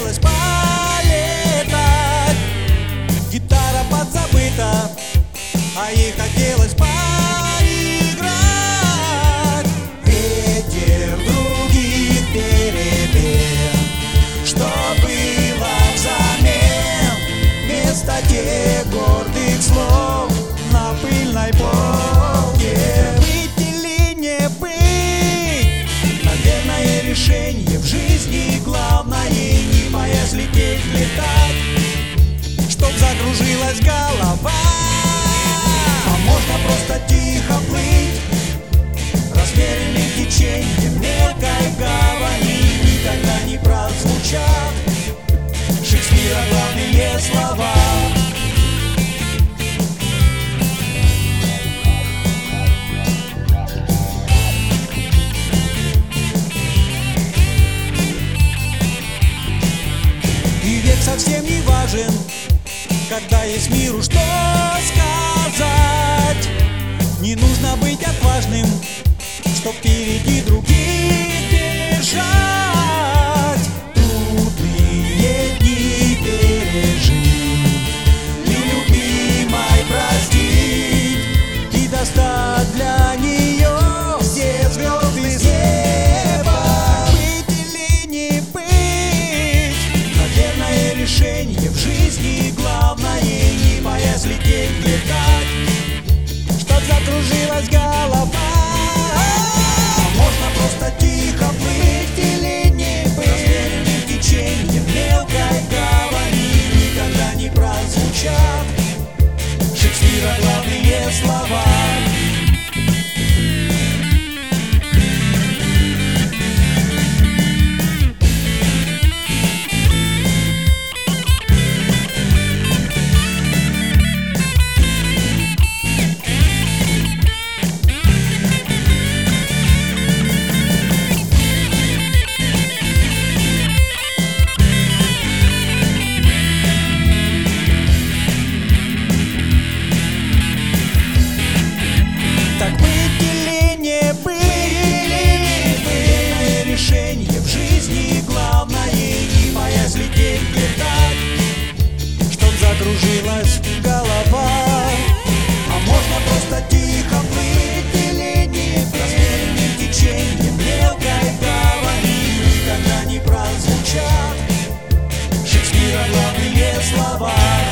хотелось полетать. Гитара подзабыта, а ей хотелось поиграть. Ветер других перемен, что было взамен? Вместо тех гордых слов на пыльной полке. Быть или не быть, наверное, решение в жизни главное. Не боясь лететь, летать, чтоб закружилась голова. А можно просто тихо плыть размеренным течением мелкой гавани. Никогда не прозвучат Шекспира главные слова. И век совсем не важен, когда есть миру что сказать. Не нужно быть отважным, чтоб впереди других держать. Трудные дни пережить, нелюбимой простить и достать для нее все звезды с неба. Быть или не быть, наверное, решение в жизни главное. Не боясь лететь, летать, чтоб закружилась голова. А можно просто тихо плыть или не быть размеренным течением мелкой гавани. Никогда не прозвучат Шекспира главные слова. Решение в жизни главное. Не боясь лететь, летать, чтоб закружилась голова. А можно просто тихо плыть или не быть размеренным течением мелкой гавани. Никогда не прозвучат Шекспира главные слова.